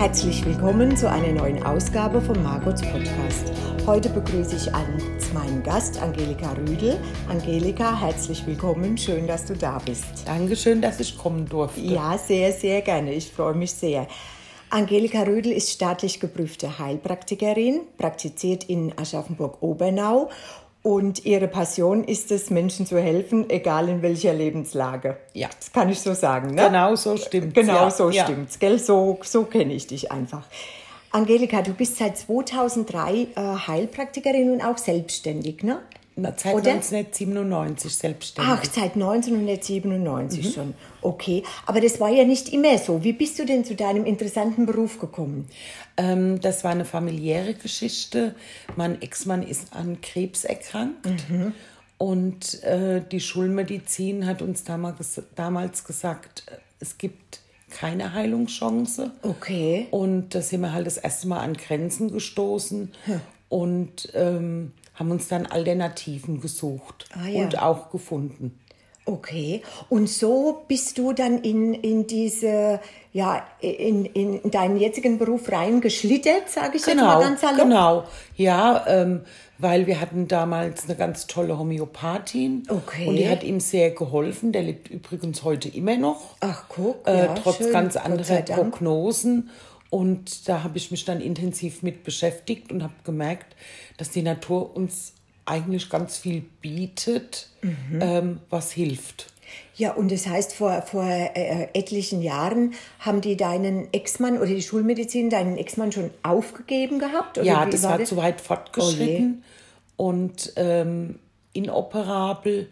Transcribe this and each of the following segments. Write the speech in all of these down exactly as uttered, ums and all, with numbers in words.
Herzlich willkommen zu einer neuen Ausgabe von Margots Podcast. Heute begrüße ich als meinen Gast Angelika Rüdel. Angelika, herzlich willkommen, schön, dass du da bist. Dankeschön, dass ich kommen durfte. Ja, sehr, sehr gerne, ich freue mich sehr. Angelika Rüdel ist staatlich geprüfte Heilpraktikerin, praktiziert in Aschaffenburg-Obernau. Und ihre Passion ist es, Menschen zu helfen, egal in welcher Lebenslage. Ja. Das kann ich so sagen, ne? Genau so stimmt's. Genau ja. so ja. stimmt's, gell? So, so kenne ich dich einfach. Angelika, du bist seit zweitausenddrei äh, Heilpraktikerin und auch selbstständig, ne? Na, seit Oder? neunzehnhundertsiebenundneunzig selbstständig. Ach, seit neunzehnhundertsiebenundneunzig mhm. schon. Okay, aber das war ja nicht immer so. Wie bist du denn zu deinem interessanten Beruf gekommen? Ähm, das war eine familiäre Geschichte. Mein Ex-Mann ist an Krebs erkrankt. Mhm. Und äh, die Schulmedizin hat uns damals, damals gesagt, es gibt keine Heilungschance. Okay. Und da sind wir halt das erste Mal an Grenzen gestoßen. Hm. Und ähm, haben uns dann Alternativen gesucht ah, ja. und auch gefunden. Okay, und so bist du dann in, in diese, ja, in, in deinen jetzigen Beruf reingeschlittert, sage ich genau, jetzt mal ganz salopp. Genau, ja, ähm, weil wir hatten damals eine ganz tolle Homöopathin. Okay. Und die hat ihm sehr geholfen, der lebt übrigens heute immer noch. Ach, guck, äh, ja, Trotz schön. ganz anderer Prognosen. Und da habe ich mich dann intensiv mit beschäftigt und habe gemerkt, dass die Natur uns eigentlich ganz viel bietet, mhm. ähm, was hilft. Ja, und das heißt, vor, vor äh, etlichen Jahren haben die deinen Ex-Mann oder die Schulmedizin deinen Ex-Mann schon aufgegeben gehabt? Oder ja, wie das war war das? zu weit fortgeschritten oh und ähm, inoperabel.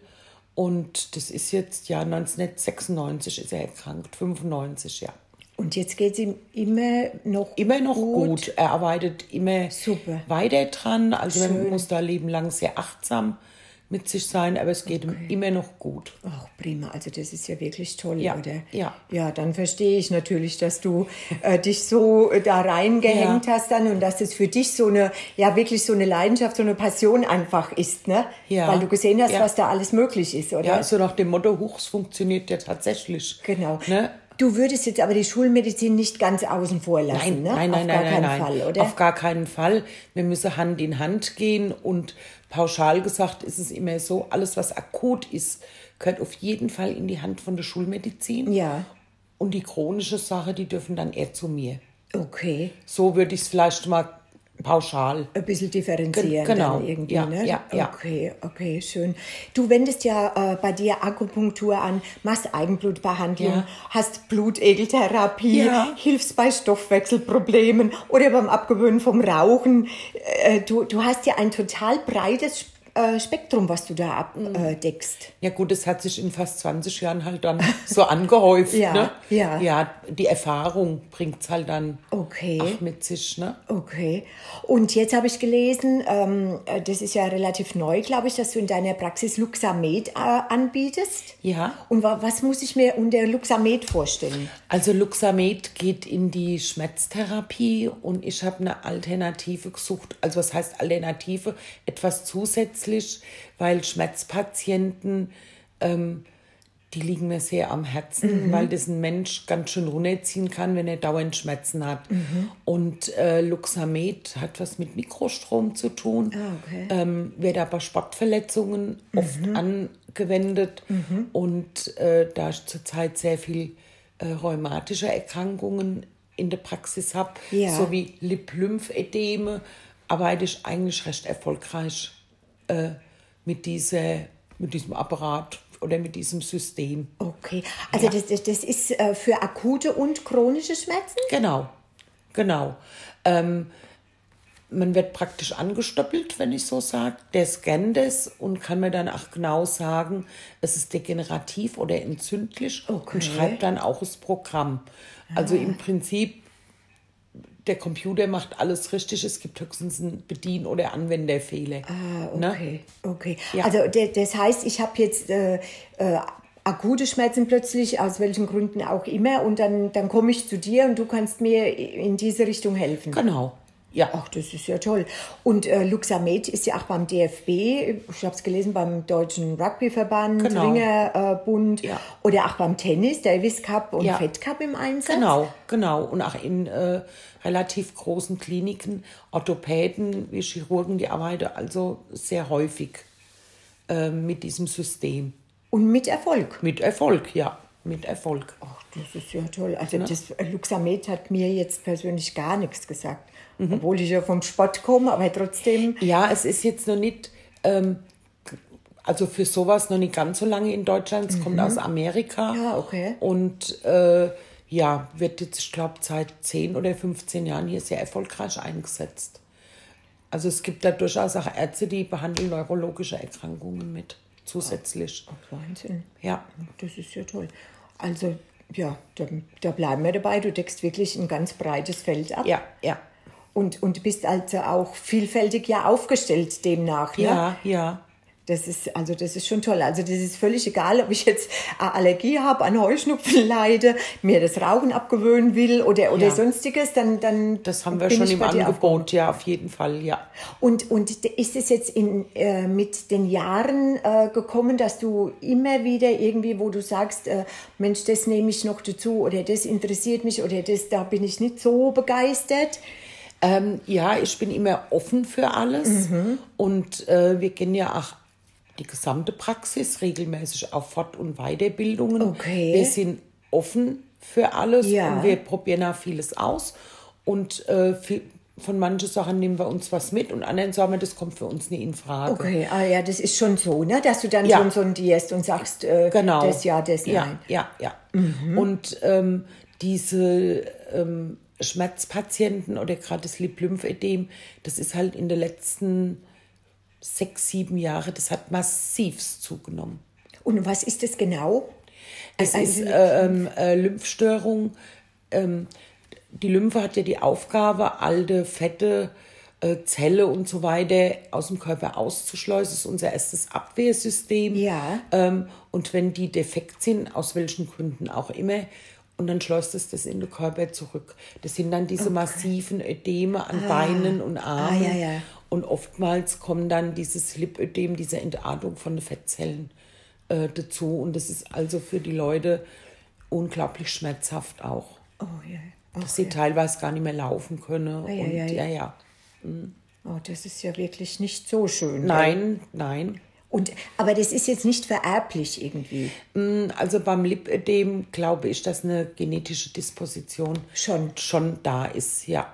Und das ist jetzt, ja, neunzehnhundertsechsundneunzig ist er erkrankt, fünfundneunzig, ja. Und jetzt geht es ihm immer noch Immer noch gut. gut. Er arbeitet immer Super. weiter dran. Also Schön. man muss da lebenlang sehr achtsam mit sich sein, aber es geht okay. ihm immer noch gut. Ach, prima. Also das ist ja wirklich toll, ja. oder? Ja. Ja, dann verstehe ich natürlich, dass du äh, dich so äh, da reingehängt ja. hast dann und dass es für dich so eine, ja wirklich so eine Leidenschaft, so eine Passion einfach ist, ne? Ja. Weil du gesehen hast, ja. was da alles möglich ist, oder? Ja, so nach dem Motto, Huchs funktioniert ja tatsächlich. Genau. Ne? Du würdest jetzt aber die Schulmedizin nicht ganz außen vor lassen, nein, ne? Nein, nein, Auf nein, gar nein, keinen nein. Fall, oder? Auf gar keinen Fall. Wir müssen Hand in Hand gehen und pauschal gesagt ist es immer so, alles was akut ist, gehört auf jeden Fall in die Hand von der Schulmedizin. Ja. Und die chronische Sache, die dürfen dann eher zu mir. Okay. So würde ich es vielleicht mal pauschal. Ein bisschen differenzieren Ge- genau. dann irgendwie, ja, ne? Ja, ja. Okay, okay, schön. Du wendest ja äh, bei dir Akupunktur an, machst Eigenblutbehandlung, Ja. hast Blutegeltherapie, Ja. hilfst bei Stoffwechselproblemen oder beim Abgewöhnen vom Rauchen. Äh, du, du hast ja ein total breites äh, Spektrum, was du da abdeckst. Ja gut, das hat sich in fast zwanzig Jahren halt dann so angehäuft. Ja, ne? ja. Ja, die Erfahrung bringt's halt dann Okay. auch mit sich. Ne? Okay. Und jetzt habe ich gelesen, ähm, das ist ja relativ neu, glaube ich, dass du in deiner Praxis Luxamed äh, anbietest. Ja. Und wa- was muss ich mir unter Luxamed vorstellen? Also Luxamed geht in die Schmerztherapie und ich habe eine Alternative gesucht. Also was heißt Alternative? Etwas zusätzlich, weil Schmerzpatienten, ähm, die liegen mir sehr am Herzen, mhm. weil das ein Mensch ganz schön runterziehen kann, wenn er dauernd Schmerzen hat. Mhm. Und äh, Luxamed hat was mit Mikrostrom zu tun, ah, okay. ähm, wird aber bei Sportverletzungen mhm. oft angewendet. Mhm. Und äh, da ich zurzeit sehr viel äh, rheumatische Erkrankungen in der Praxis habe, ja. sowie Lip-Lymphedeme, arbeite ich eigentlich recht erfolgreich äh, mit, dieser, mit diesem Apparat oder mit diesem System. Okay, also Ja. das, das, das ist äh, für akute und chronische Schmerzen? Genau, genau. Ähm, man wird praktisch angestöppelt, wenn ich so sage. Der scannt es und kann mir dann auch genau sagen, es ist degenerativ oder entzündlich Okay. und schreibt dann auch das Programm. Also im Prinzip, der Computer macht alles richtig, es gibt höchstens einen Bedien- oder Anwenderfehler. Ah, okay, Ne? okay. Ja. Also de- das heißt, ich habe jetzt äh, äh, akute Schmerzen plötzlich, aus welchen Gründen auch immer, und dann, dann komme ich zu dir und du kannst mir in diese Richtung helfen. Genau, Ja. Ach, das ist ja toll. Und äh, Luxamed ist ja auch beim D F B, ich habe es gelesen, beim Deutschen Rugbyverband, Genau. Ringerbund, Ja. oder auch beim Tennis, Davis Cup und Ja. Fed Cup im Einsatz. Genau, genau. Und auch in äh, relativ großen Kliniken, Orthopäden wie Chirurgen, die arbeiten also sehr häufig äh, mit diesem System. Und mit Erfolg. Mit Erfolg, ja, mit Erfolg. Ach, das ist ja toll. Also das Luxamed hat mir jetzt persönlich gar nichts gesagt. Mhm. Obwohl ich ja vom Sport komme, aber trotzdem... Ja, es ist jetzt noch nicht, ähm, also für sowas noch nicht ganz so lange in Deutschland. Es mhm. kommt aus Amerika. Ja, okay. Und äh, ja, wird jetzt, ich glaube, seit zehn oder fünfzehn Jahren hier sehr erfolgreich eingesetzt. Also es gibt da durchaus auch Ärzte, die behandeln neurologische Erkrankungen mit zusätzlich. Oh, Wahnsinn. Ja. Das ist ja toll. Also, ja, da, da bleiben wir dabei. Du deckst wirklich ein ganz breites Feld ab. Ja, ja. Und, und bist also auch vielfältig ja aufgestellt demnach. Ne? Ja, ja. Das ist, also das ist schon toll. Also das ist völlig egal, ob ich jetzt eine Allergie habe, an Heuschnupfen leide, mir das Rauchen abgewöhnen will oder, oder Ja. sonstiges, dann, dann Das haben wir bin schon ich im bei dir Angebot, ja, auf jeden Fall, ja. Und, und ist es jetzt in, äh, mit den Jahren äh, gekommen, dass du immer wieder irgendwie, wo du sagst, äh, Mensch, das nehme ich noch dazu oder das interessiert mich oder das, da bin ich nicht so begeistert? Ähm, ja, ich bin immer offen für alles Mhm. und äh, wir kennen ja auch die gesamte Praxis regelmäßig auf Fort- und Weiterbildungen. Okay. Wir sind offen für alles Ja. und wir probieren auch vieles aus und äh, viel, von manchen Sachen nehmen wir uns was mit und anderen sagen wir, das kommt für uns nicht in Frage. Okay, ah, ja, das ist schon so, ne? Dass du dann Ja. schon sondierst und sagst, äh, Genau. das ja, das ja, nein. Ja, ja. Und ähm, diese ähm, Schmerzpatienten oder gerade das Lip-Lymphödem, das ist halt in den letzten sechs, sieben Jahren, das hat massivst zugenommen. Und was ist das genau? Es Also- ist äh, ähm, äh, Lymphstörung. Ähm, die Lymphe hat ja die Aufgabe, alte, fette äh, Zelle und so weiter aus dem Körper auszuschleusen. Das ist unser erstes Abwehrsystem. Ja. Ähm, und wenn die defekt sind, aus welchen Gründen auch immer, und dann schleust es das in den Körper zurück. Das sind dann diese massiven Ödeme an Beinen und Armen. Ah, ja, ja. Und oftmals kommt dann dieses Lipödem, diese Entartung von den Fettzellen äh, dazu. Und das ist also für die Leute unglaublich schmerzhaft auch. Oh ja. Dass sie teilweise gar nicht mehr laufen können. ja, und ja, ja. ja, ja. Oh, das ist ja wirklich nicht so schön. Nein, nein. Und, aber das ist jetzt nicht vererblich irgendwie. Also beim Lipödem glaube ich, dass eine genetische Disposition Schon. schon da ist, ja.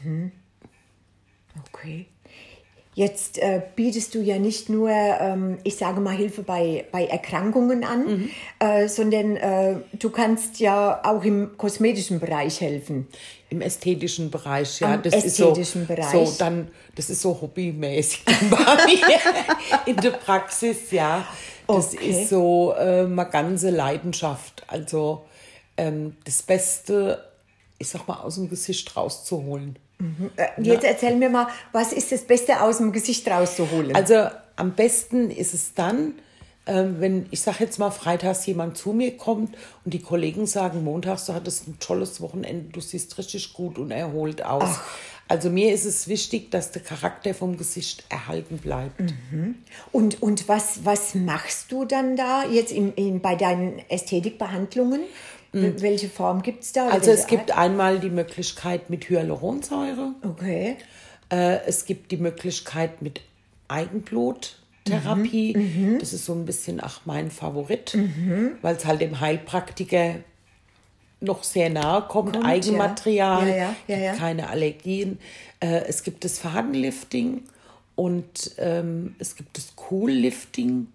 Okay. Jetzt äh, bietest du ja nicht nur, ähm, ich sage mal, Hilfe bei, bei Erkrankungen an, Mhm. äh, sondern äh, du kannst ja auch im kosmetischen Bereich helfen. Im ästhetischen Bereich, ja. Am das ästhetischen ist so, Bereich. So dann, das ist so hobbymäßig bei mir in der Praxis, ja. Das Okay. ist so äh, eine ganze Leidenschaft. Also ähm, das Beste, ich sag mal, aus dem Gesicht rauszuholen. Äh, Jetzt erzähl mir mal, was ist das Beste aus dem Gesicht rauszuholen? Also am besten ist es dann, ähm, wenn, ich sage jetzt mal, freitags jemand zu mir kommt und die Kollegen sagen, montags, du hattest ein tolles Wochenende, du siehst richtig gut und erholt aus. Ach. Also mir ist es wichtig, dass der Charakter vom Gesicht erhalten bleibt. Und, und was, was machst du dann da jetzt in, in, bei deinen Ästhetikbehandlungen? W- Welche Form gibt es da? oder Also es welche gibt einmal die Möglichkeit mit Hyaluronsäure, Art? Okay. äh, es gibt die Möglichkeit mit Eigenbluttherapie. Das ist so ein bisschen auch mein Favorit, weil es halt dem Heilpraktiker noch sehr nahe kommt, Kommt, Eigenmaterial, ja. Ja, ja, ja, ja. gibt keine Allergien. Äh, es gibt das Fadenlifting und ähm, es gibt das Cool-Lifting,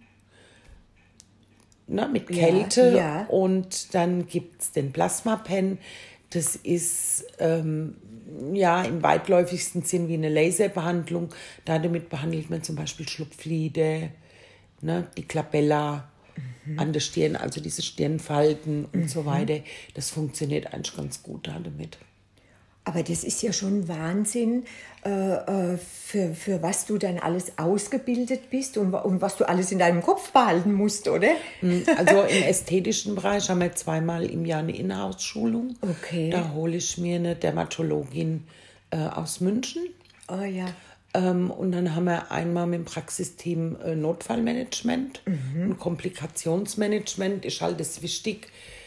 ne, mit Ja, Kälte, ja. und dann gibt es den Plasma-Pen. Das ist ähm, ja im weitläufigsten Sinn wie eine Laserbehandlung. Da damit behandelt man zum Beispiel Schlupflider, ne, die Glabella an der Stirn, also diese Stirnfalten und so weiter. Das funktioniert eigentlich ganz gut da damit. Aber das ist ja schon Wahnsinn, äh, äh, für, für was du dann alles ausgebildet bist und, wa- und was du alles in deinem Kopf behalten musst, oder? Also im ästhetischen Bereich haben wir zweimal im Jahr eine Inhouse-Schulung. Okay. Da hole ich mir eine Dermatologin äh, aus München. Oh ja. Ähm, und dann haben wir einmal mit dem Praxisteam äh, Notfallmanagement Mhm. und Komplikationsmanagement ist halt das wichtig.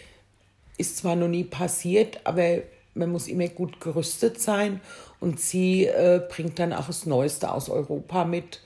Ist zwar noch nie passiert, aber man muss immer gut gerüstet sein. Und sie äh, bringt dann auch das Neueste aus Europa mit.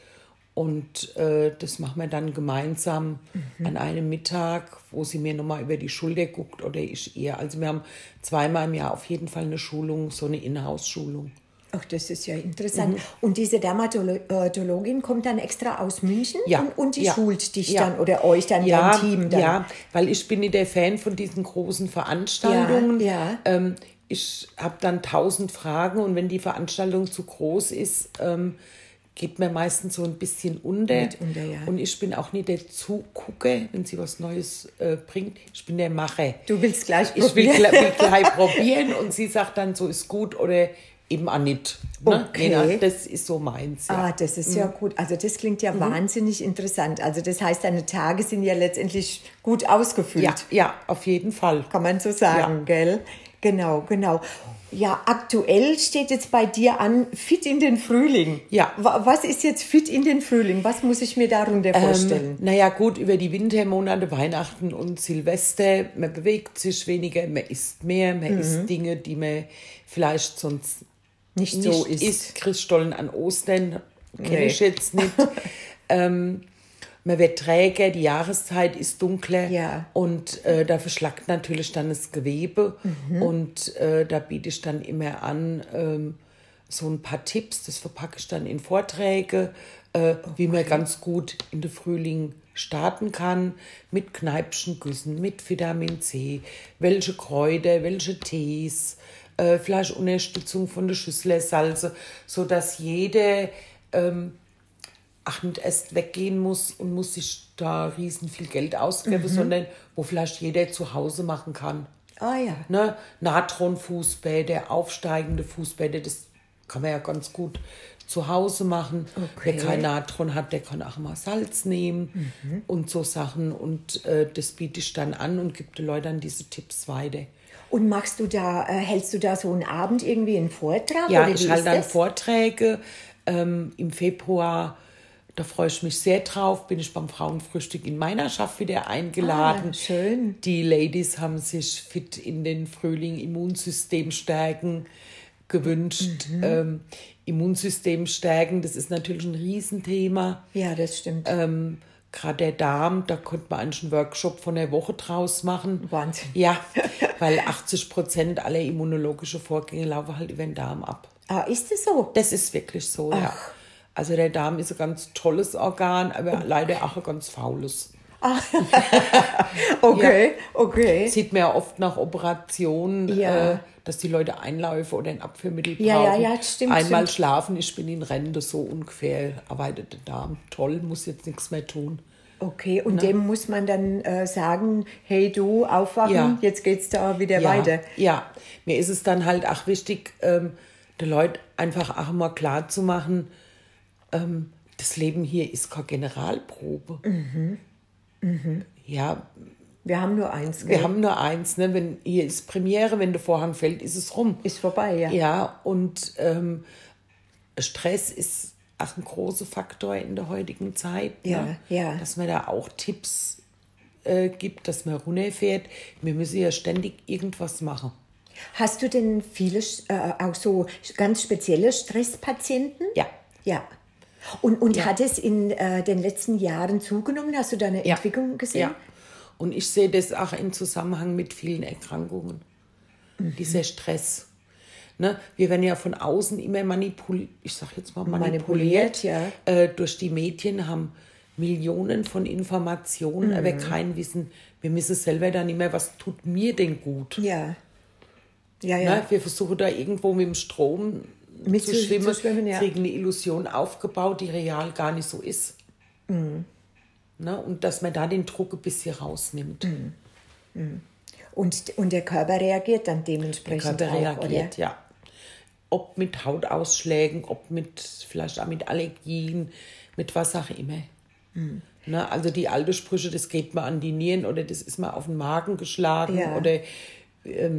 Und äh, das machen wir dann gemeinsam Mhm. an einem Mittag, wo sie mir nochmal über die Schulter guckt oder ich ihr. Also wir haben zweimal im Jahr auf jeden Fall eine Schulung, so eine Inhouse-Schulung. Ach, das ist ja interessant. Mhm. Und diese Dermatologin kommt dann extra aus München Ja. und, und die Ja. schult dich Ja. dann oder euch dann, Ja, dein Team dann? ja, weil ich bin nicht der Fan von diesen großen Veranstaltungen. Ja, ja. Ähm, ich habe dann tausend Fragen und wenn die Veranstaltung zu groß ist, ähm, geht mir meistens so ein bisschen unter. Mit unter, ja. Und ich bin auch nicht der Zugucker, wenn sie was Neues äh, bringt. Ich bin der Macher. Du willst gleich Ich will, probieren. gl- will gleich probieren und sie sagt dann, so ist gut oder eben auch nicht. Ne? Okay. Ja, das ist so meins. Ja. Ah, das ist ja gut. Also das klingt ja wahnsinnig interessant. Also das heißt, deine Tage sind ja letztendlich gut ausgefüllt. ja, ja, auf jeden Fall. Kann man so sagen, Ja. gell? Genau, genau. Ja, aktuell steht jetzt bei dir an, fit in den Frühling. Ja. Wa- Was ist jetzt fit in den Frühling? Was muss ich mir darunter vorstellen? Ähm, naja gut, über die Wintermonate, Weihnachten und Silvester, man bewegt sich weniger, man isst mehr, man isst Dinge, die man vielleicht sonst Nicht nicht so isst. isst. Christstollen an Ostern kenne Nee. ich jetzt nicht. ähm, man wird träger, die Jahreszeit ist dunkler Ja. und äh, da verschlackt natürlich dann das Gewebe. Und äh, da biete ich dann immer an, ähm, so ein paar Tipps, das verpacke ich dann in Vorträge, äh, wie man ganz gut in den Frühling starten kann, mit Kneipschengüssen, mit Vitamin C, welche Kräuter, welche Tees, äh, vielleicht Unterstützung von der Schüsslersalze, sodass jeder ähm, ach, nicht erst weggehen muss und muss sich da riesen viel Geld ausgeben, sondern wo vielleicht jeder zu Hause machen kann. Ah ja. Ne? Natronfußbäder, aufsteigende Fußbäder, das kann man ja ganz gut zu Hause machen. Okay. Wer kein Natron hat, der kann auch mal Salz nehmen und so Sachen. Und äh, das biete ich dann an und gebe den Leuten diese Tipps weiter. Und machst du da, äh, hältst du da so einen Abend irgendwie einen Vortrag? Ja, oder ich wie halte ist dann das? Vorträge ähm, im Februar. Da freue ich mich sehr drauf. Bin ich beim Frauenfrühstück in Meinerschaft wieder eingeladen. Ah, schön. Die Ladies haben sich fit in den Frühling Immunsystem stärken gewünscht. Mhm. Ähm, Immunsystem stärken, das ist natürlich ein Riesenthema. Ja, das stimmt. Ähm, Gerade der Darm, da könnte man eigentlich einen Workshop von der Woche draus machen. Wahnsinn. Ja, weil achtzig Prozent aller immunologischen Vorgänge laufen halt über den Darm ab. Ah, ist es so? Das ist wirklich so, ja. Also der Darm ist ein ganz tolles Organ, aber leider auch ein ganz faules. Okay, okay. Sieht man ja oft nach Operationen, Ja. äh, dass die Leute Einläufe oder ein Abführmittel brauchen. Ja, ja, ja, stimmt, Einmal stimmt. schlafen, ich bin in Rente, so ungefähr arbeitet der Darm. Toll, muss jetzt nichts mehr tun. Okay, und dem muss man dann äh, sagen, hey du, aufwachen, Ja. jetzt geht's da wieder Ja, weiter. ja, mir ist es dann halt auch wichtig, ähm, den Leuten einfach auch mal klar zu machen, ähm, das Leben hier ist keine Generalprobe. Mhm. Ja, Wir haben nur eins, wir gell? haben nur eins, ne? Wenn hier ist Premiere, wenn der Vorhang fällt, ist es rum. Ist vorbei, ja. Ja, und ähm, Stress ist auch ein großer Faktor in der heutigen Zeit. Ja, ne? ja. Dass man da auch Tipps äh, gibt, dass man runterfährt. Wir müssen ja ständig irgendwas machen. Hast du denn viele, äh, auch so ganz spezielle Stresspatienten? Ja. Ja. Und, und hat es in äh, den letzten Jahren zugenommen? Hast du da eine Ja. Entwicklung gesehen? Ja. Und ich sehe das auch im Zusammenhang mit vielen Erkrankungen. Mhm. Dieser Stress. Ne? Wir werden ja von außen immer manipuliert, ich sag jetzt mal Manipuliert, manipuliert, ja. äh, durch die Medien, haben Millionen von Informationen, aber Mhm. kein Wissen. Wir müssen selber dann immer, was tut mir denn gut? Ja. Ja, ja. Ne? Wir versuchen da irgendwo mit dem Strom Mit zu zu- schwimmen, zu schwimmen, ja. kriegen eine Illusion aufgebaut, die real gar nicht so ist. Mhm. Ne? Und dass man da den Druck ein bisschen rausnimmt. Mhm. Und, und der Körper reagiert dann Der dementsprechend Körper auch, reagiert, oder? ja. Ob mit Hautausschlägen, ob mit vielleicht auch mit Allergien, mit was auch immer. Mhm. Ne? Also die alte Sprüche, das geht mal an die Nieren oder das ist mal auf den Magen geschlagen Ja. oder ähm,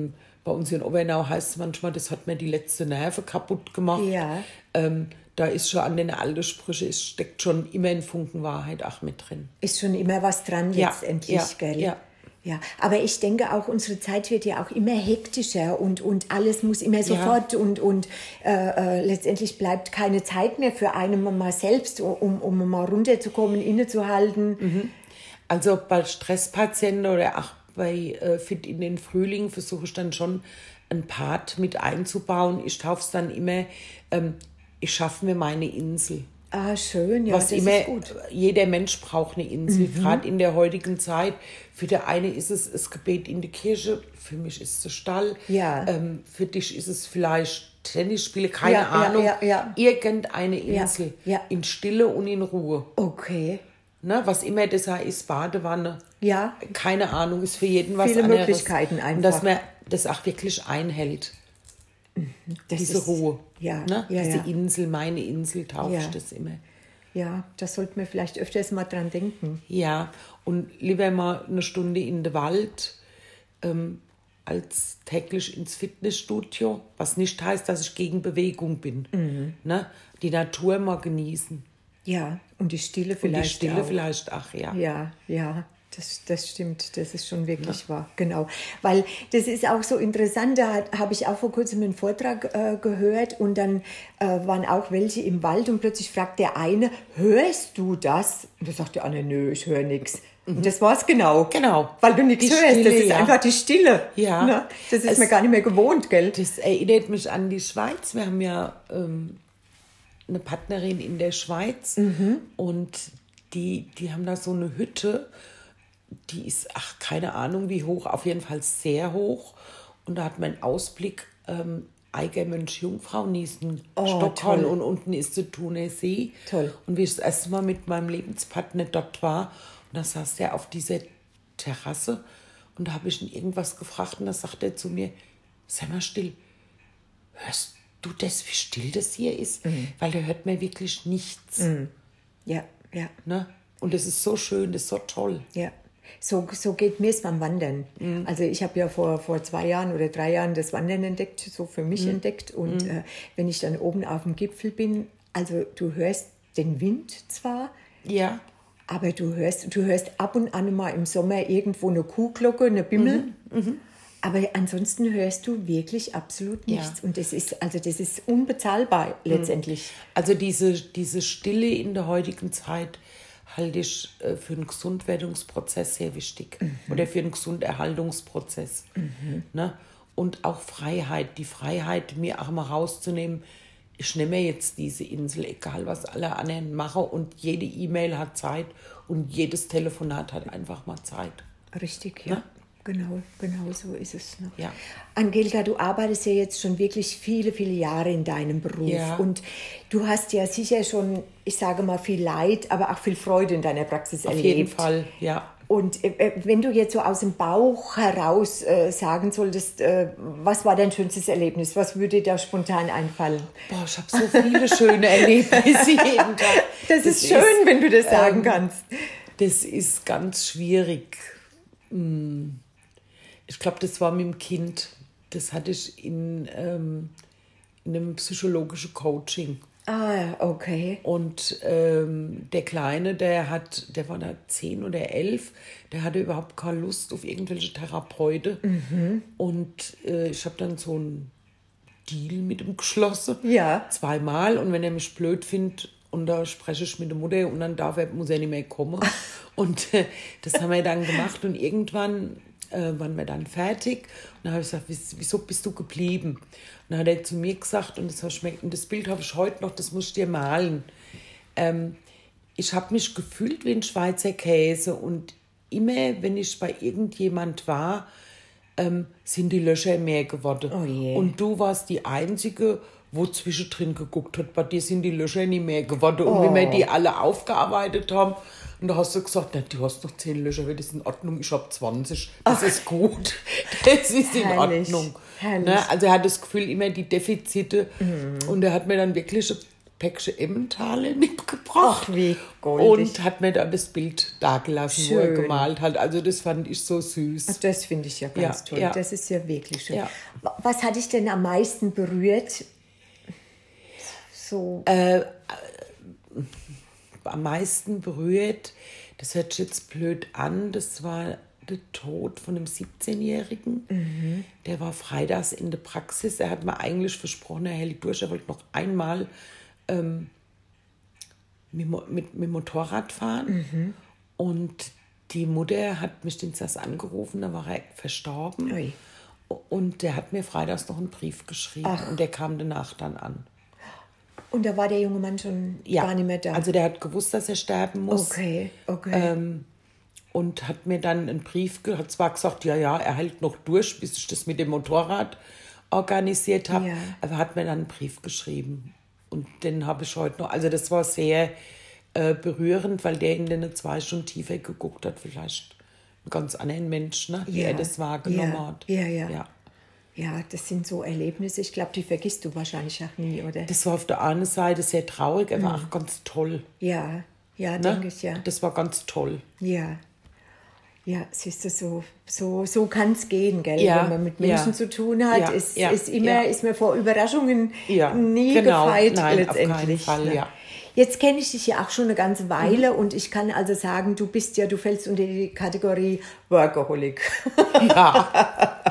bei uns in Obernau heißt es manchmal, das hat mir die letzte Nerven kaputt gemacht. Ja. Ähm, da ist schon an den alten Sprüchen, es steckt schon immer ein Funken Wahrheit auch mit drin. Ist schon immer was dran Ja, letztendlich, ja, gell? ja. Ja, aber ich denke auch, unsere Zeit wird ja auch immer hektischer und, und alles muss immer sofort ja. und, und äh, äh, letztendlich bleibt keine Zeit mehr für einen mal selbst, um, um mal runterzukommen, innezuhalten. Mhm. Also bei Stresspatienten oder auch bei äh, Fit in den Frühling versuche ich dann schon einen Part mit einzubauen. Ich taufe es dann immer, ähm, ich schaffe mir meine Insel. Ah, schön, ja, Was das immer, ist gut. Jeder Mensch braucht eine Insel, Mhm. gerade in der heutigen Zeit. Für der eine ist es das Gebet in die Kirche, für mich ist es der Stall. Ja. Ähm, für dich ist es vielleicht Tennisspiele, keine Ja, ja, Ahnung. ja, ja. Irgendeine Insel, Ja, ja. in Stille und in Ruhe. Okay. Ne, was immer das ist, Badewanne, Ja. keine Ahnung, ist für jeden was Viele anderes. Möglichkeiten Und einfach. dass man das auch wirklich einhält, Das diese ist, Ruhe. Ja, Ne? ja, Diese ja. Insel, meine Insel, taufe Ja. ich das immer. Ja, da sollten wir vielleicht öfters mal dran denken. Ja, und lieber mal eine Stunde in den Wald, ähm, als täglich ins Fitnessstudio, was nicht heißt, dass ich gegen Bewegung bin. Mhm. Ne? Die Natur mal genießen. Ja, und die Stille vielleicht Und die Stille auch. vielleicht, ach ja. Ja, ja, das, das stimmt, das ist schon wirklich ja. wahr, genau. Weil das ist auch so interessant, da habe ich auch vor kurzem einen Vortrag äh, gehört und dann äh, waren auch welche im Wald und plötzlich fragt der eine, hörst du das? Und da sagt der andere, nö, ich höre nichts. Und das war's genau. Genau. Weil du nichts Die hörst, Stille, das ist ja. einfach die Stille. Ja. Ne? Das ist Es- mir gar nicht mehr gewohnt, gell? Das erinnert mich an die Schweiz. Wir haben ja ähm, eine Partnerin in der Schweiz und die, die haben da so eine Hütte, die ist, ach, keine Ahnung wie hoch, auf jeden Fall sehr hoch. Und da hat man einen Ausblick, ähm, Eiger Mönch Jungfrau, Niesen, Oh, Stockholm toll. und unten ist der Thuner See. Toll. Und wie ich das erste Mal mit meinem Lebenspartner dort war, und da saß der auf dieser Terrasse und da habe ich ihn irgendwas gefragt und da sagt er zu mir, sei mal still, hörst du das, wie still das hier ist? Weil da hört man wirklich nichts. Ja, ja, Ne? Und das ist so schön, das ist so toll. ja. So, so geht mir es beim Wandern. Mhm. Also ich habe ja vor, vor zwei Jahren oder drei Jahren das Wandern entdeckt, so für mich Mhm. entdeckt. Und äh, wenn ich dann oben auf dem Gipfel bin, also du hörst den Wind zwar, Ja. aber du hörst, du hörst ab und an mal im Sommer irgendwo eine Kuhglocke, eine Bimmel. Mhm. Aber ansonsten hörst du wirklich absolut Ja. nichts. Und das ist, also das ist unbezahlbar letztendlich. Also diese, diese Stille in der heutigen Zeit halte ich äh, für einen Gesundwerdungsprozess sehr wichtig. Oder für einen Gesunderhaltungsprozess. Ne? Und auch Freiheit. Die Freiheit, mir auch mal rauszunehmen, ich nehme mir jetzt diese Insel, egal was alle anderen machen. Und jede E-Mail hat Zeit und jedes Telefonat hat einfach mal Zeit. Richtig, ja. Ne? Genau, genau so ist es. Ne? Ja. Angelika, du arbeitest ja jetzt schon wirklich viele, viele Jahre in deinem Beruf. Ja. Und du hast ja sicher schon, ich sage mal, viel Leid, aber auch viel Freude in deiner Praxis Auf erlebt. jeden Fall, ja. Und äh, wenn du jetzt so aus dem Bauch heraus äh, sagen solltest, äh, was war dein schönstes Erlebnis? Was würde dir da spontan einfallen? Boah, ich habe so viele schöne Erlebnisse jeden Tag. Das, ist schön, wenn du das sagen ähm, kannst. Das ist ganz schwierig. Hm. Ich glaube, das war mit dem Kind. Das hatte ich in, ähm, in einem psychologischen Coaching. Ah, okay. Und ähm, der Kleine, der hat, der war da zehn oder elf, der hatte überhaupt keine Lust auf irgendwelche Therapeuten. Mhm. Und äh, ich habe dann so einen Deal mit ihm geschlossen. Ja. Zweimal. Und wenn er mich blöd findet, und da spreche ich mit der Mutter und dann darf er, muss er nicht mehr kommen. Und äh, das haben wir dann gemacht. Und irgendwann äh, waren wir dann fertig. Und dann habe ich gesagt, wieso bist du geblieben? Und dann hat er zu mir gesagt, und das, habe ich mir, und das Bild habe ich heute noch, das muss ich dir malen. Ähm, ich habe mich gefühlt wie ein Schweizer Käse. Und immer, wenn ich bei irgendjemand war, ähm, sind die Löcher mehr geworden. Oh je. Und du warst die Einzige, wo zwischendrin geguckt hat. Bei dir sind die Löcher nicht mehr geworden. Und Oh. wenn wir die alle aufgearbeitet haben, und da hast du gesagt, na, du hast noch zehn Löcher, das ist in Ordnung, ich habe zwanzig. Das ist gut. Das ist in Herrlich, Ordnung. herrlich. Ne? Also er hat das Gefühl, immer die Defizite. Und er hat mir dann wirklich Päckchen Emmentaler mitgebracht. Ach, wie goldig. Und hat mir da das Bild dagelassen, wo er gemalt hat. Also das fand ich so süß. Das finde ich ja ganz ja, toll. Ja. Das ist ja wirklich schön. Ja. Was hat dich denn am meisten berührt? So. Äh, am meisten berührt, das hört sich jetzt blöd an, das war der Tod von einem siebzehnjährigen. Mhm. Der war freitags in der Praxis. Er hat mir eigentlich versprochen, er hält durch, er wollte noch einmal ähm, mit, mit, mit Motorrad fahren. Mhm. Und die Mutter hat mich dienstags angerufen, da war er verstorben. Ui. Und der hat mir freitags noch einen Brief geschrieben. Ach. Und der kam danach dann an. Und da war der junge Mann schon ja, gar nicht mehr da? Also der hat gewusst, dass er sterben muss. Okay, okay. Ähm, und hat mir dann einen Brief, hat zwar gesagt, ja, ja, er hält noch durch, bis ich das mit dem Motorrad organisiert habe, ja. aber hat mir dann einen Brief geschrieben. Und den habe ich heute noch, also das war sehr äh, berührend, weil der in den zwei Stunden tiefer geguckt hat, vielleicht ein ganz anderen Mensch, ne, wie ja. er das wahrgenommen ja. hat. Ja, ja. ja. Ja, das sind so Erlebnisse, ich glaube, die vergisst du wahrscheinlich auch nie, oder? Das war auf der einen Seite sehr traurig, er war mhm. auch ganz toll. Ja, ja, ne? denke ich, ja. Das war ganz toll. Ja. Ja, siehst du, so, so, so kann es gehen, gell? Ja, wenn man mit Menschen ja. zu tun hat, ja, ist, ja, ist, immer, ja. ist man vor Überraschungen ja, nie genau. gefeit, Nein, letztendlich. Auf keinen Fall, ne? ja. Jetzt kenne ich dich ja auch schon eine ganze Weile mhm. und ich kann also sagen, du bist ja, du fällst unter die Kategorie Workaholic. Ja.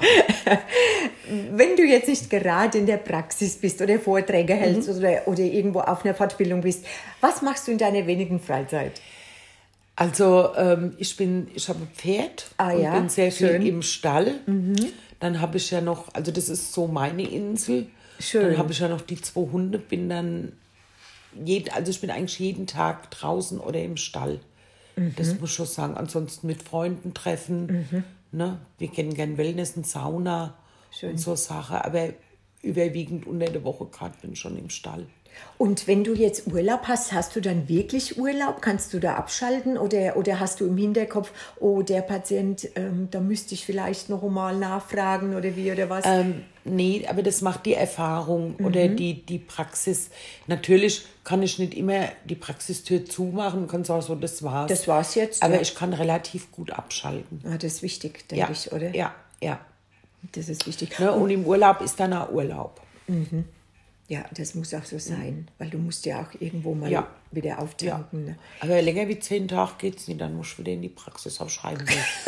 Wenn du jetzt nicht gerade in der Praxis bist oder Vorträge hältst mhm. oder, oder irgendwo auf einer Fortbildung bist, was machst du in deiner wenigen Freizeit? Also ähm, ich bin, ich habe ein Pferd ah, und ja? bin sehr viel Schön. im Stall. Mhm. Dann habe ich ja noch, also das ist so meine Insel. Schön. Dann habe ich ja noch die zwei Hunde, bin dann, jeden, also ich bin eigentlich jeden Tag draußen oder im Stall. Mhm. Das muss ich schon sagen. Ansonsten mit Freunden treffen. Mhm. Ne? Wir kennen gerne Wellness und Sauna. Schön. Und so Sachen. Aber überwiegend unter der Woche gerade bin ich schon im Stall. Und wenn du jetzt Urlaub hast, hast du dann wirklich Urlaub? Kannst du da abschalten oder, oder hast du im Hinterkopf, oh, der Patient, ähm, da müsste ich vielleicht noch mal nachfragen oder wie oder was? Ähm, nee, aber das macht die Erfahrung mhm. oder die, die Praxis. Natürlich kann ich nicht immer die Praxistür zumachen und kann sagen, so, das war's. Das war's jetzt. Aber ja. ich kann relativ gut abschalten. Ah, das ist wichtig, denke ja. ich, oder? Ja, ja. Das ist wichtig. Ne, und im Urlaub ist dann auch Urlaub. Mhm. Ja, das muss auch so sein, mhm. weil du musst ja auch irgendwo mal ja. wieder auftanken. Ja. Ne? Aber länger wie zehn Tage geht es nicht, dann musst du wieder in die Praxis aufschreiben.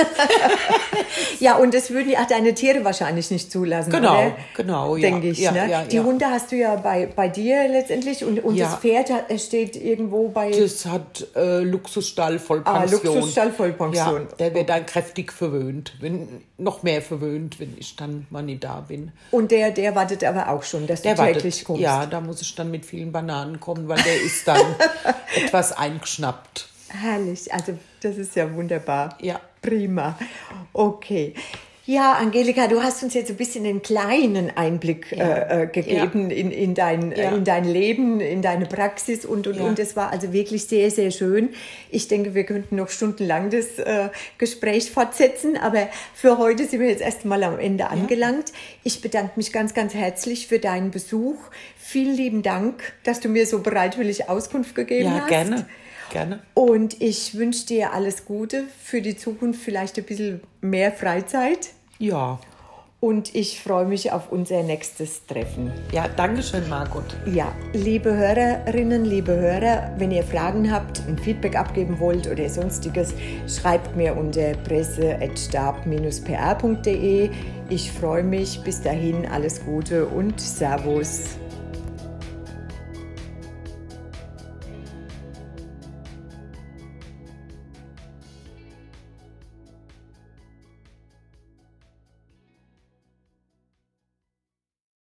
Ja, und das würden ja auch deine Tiere wahrscheinlich nicht zulassen, genau, oder? Genau, denke ja. ich. Ja, ne? ja, die ja. Hunde hast du ja bei, bei dir letztendlich und, und ja. das Pferd hat, steht irgendwo bei... Das hat äh, Luxusstall Vollpension. Ah, Luxusstall Vollpension. Ja, der wird dann kräftig verwöhnt, wenn, noch mehr verwöhnt, wenn ich dann mal nicht da bin. Und der, der wartet aber auch schon, dass der du täglich wartet, kommst. Ja, da muss ich dann mit vielen Bananen kommen, weil der ist dann etwas eingeschnappt. Herrlich, also das ist ja wunderbar. Ja. Prima. Okay. Ja, Angelika, du hast uns jetzt ein bisschen einen kleinen Einblick ja. äh, gegeben ja. in, in, dein, ja. in dein Leben, in deine Praxis und, und, ja. und es war also wirklich sehr, sehr schön. Ich denke, wir könnten noch stundenlang das äh, Gespräch fortsetzen, aber für heute sind wir jetzt erst mal am Ende ja. angelangt. Ich bedanke mich ganz, ganz herzlich für deinen Besuch. Vielen lieben Dank, dass du mir so bereitwillig Auskunft gegeben ja, hast. Ja, gerne. Gerne. Und ich wünsche dir alles Gute für die Zukunft, vielleicht ein bisschen mehr Freizeit. Ja. Und ich freue mich auf unser nächstes Treffen. Ja, danke schön, Margot. Ja, liebe Hörerinnen, liebe Hörer, wenn ihr Fragen habt, ein Feedback abgeben wollt oder sonstiges, schreibt mir unter presse at stab dash p r punkt d e. Ich freue mich. Bis dahin alles Gute und Servus.